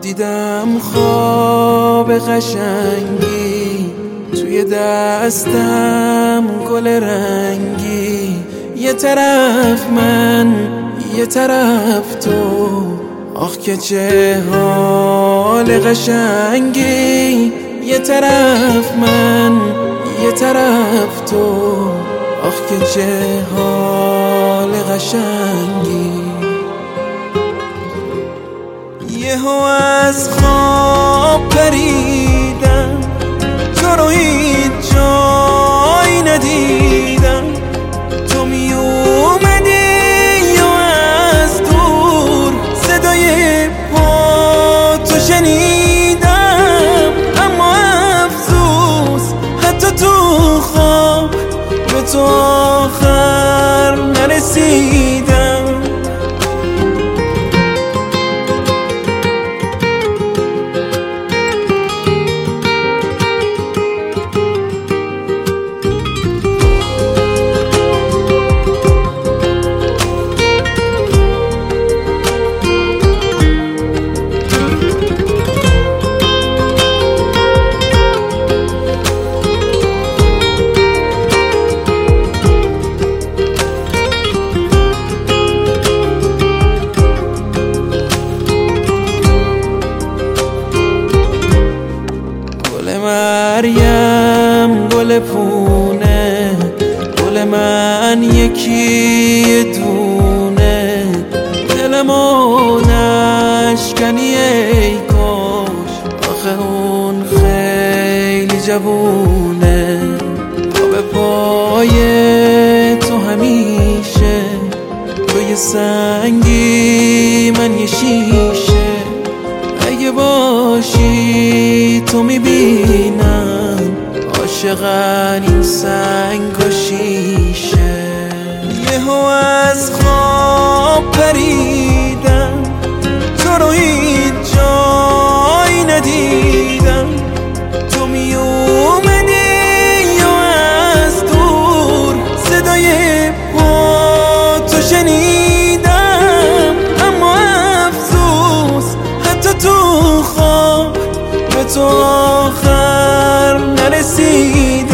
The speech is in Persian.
دیدم خواب قشنگی، توی دستم گل رنگی، یه طرف من یه طرف تو، آخ که چه حال قشنگی، یه طرف من یه طرف تو، آخ که چه حال قشنگی. یهو از خواب پریدم، تو رو هیچ جایی ندیدم، تو می اومدی و از دور صدای پا تو شنیدم، اما افسوس حتی تو خواب به تو آخر نرسیدم. مریم گل پونه، گل من یکی دونه، دلمو نشکنی ای کاش، آخه اون خیلی جوونه، به پای تو همیشه، تو یه سنگی من یه شیشه، اگه باشی تو میبینم عاشقن این سنگ و شیشه. یهو از خواب پریدم، تو رو هیچ جایی ندیدم، تو می اومدی و از دور صدای پا تو شنیدم، اما افسوس حتی تو خواب به تو آخر نرسید.